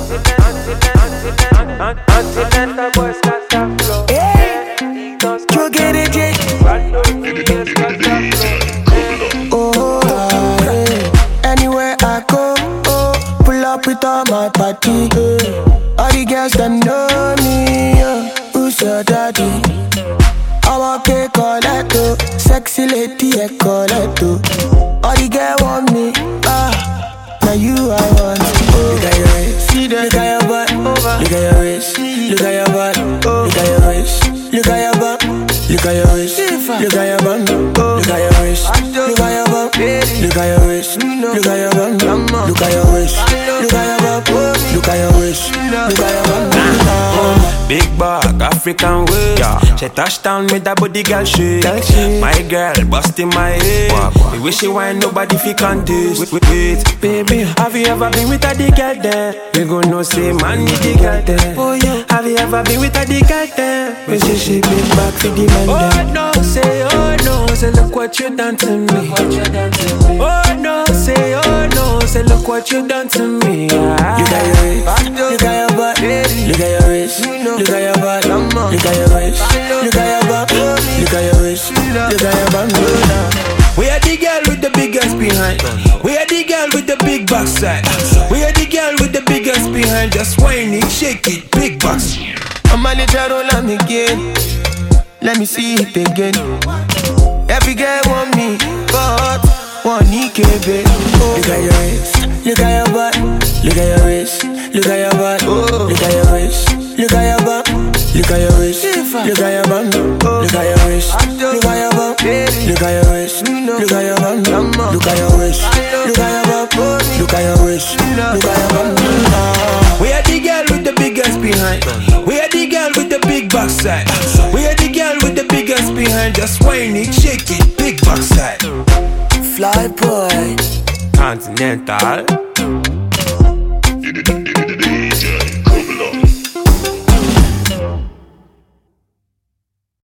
Continental boys got that flow. Hey, you get it, Jake. Oh, anywhere I go, pull up with all my party. All the girls that know me, who's your daddy? I'm okay, Coletto, sexy lady, Coletto. All the girls want me, now you I want. Look at your waist, look at your butt, look at your waist, look at your butt, look at your waist, look at your butt, look at your waist, look at your butt, look at your waist, look at your butt, look at your waist, look at your butt, look at your waist, look at your butt, look at your waist, look at your butt. Big bag, African waist. She touch down with that body girl shake. My girl busting my head. Me wish she wine nobody fi contest. Wait, baby, have you ever been with a the girl there? We gon' know say man need the girl there. Oh yeah. Have you ever been with a the girl there? We say she big back for the man there. Oh no, say look what you done to me. Oh no, say look what you done to me. Look at your waist, look at your butt, look at your waist, look at your butt, look at your waist, look at your butt, look at your waist, look at your butt. We are the girl with the biggest behind. We are the girl with the big backside. We are the girl with the biggest behind. Just whine it, shake it, big box. I'm a little roll on again. Let me see it again. Every girl want me, but one EKB. Look at your waist, look at your butt, look at your waist, look at your butt, look at your waist, look at your butt, look at your waist, look at your butt, look at your waist, look at your butt, look at your waist, look at your butt, look at your waist, look at your butt, look at your waist, look at your butt. We are the girl with the biggest behind. We are the girl with the big backside. We are the girl with the biggest behind. Just whine it, shake it, big backside. Fly boy, Continental.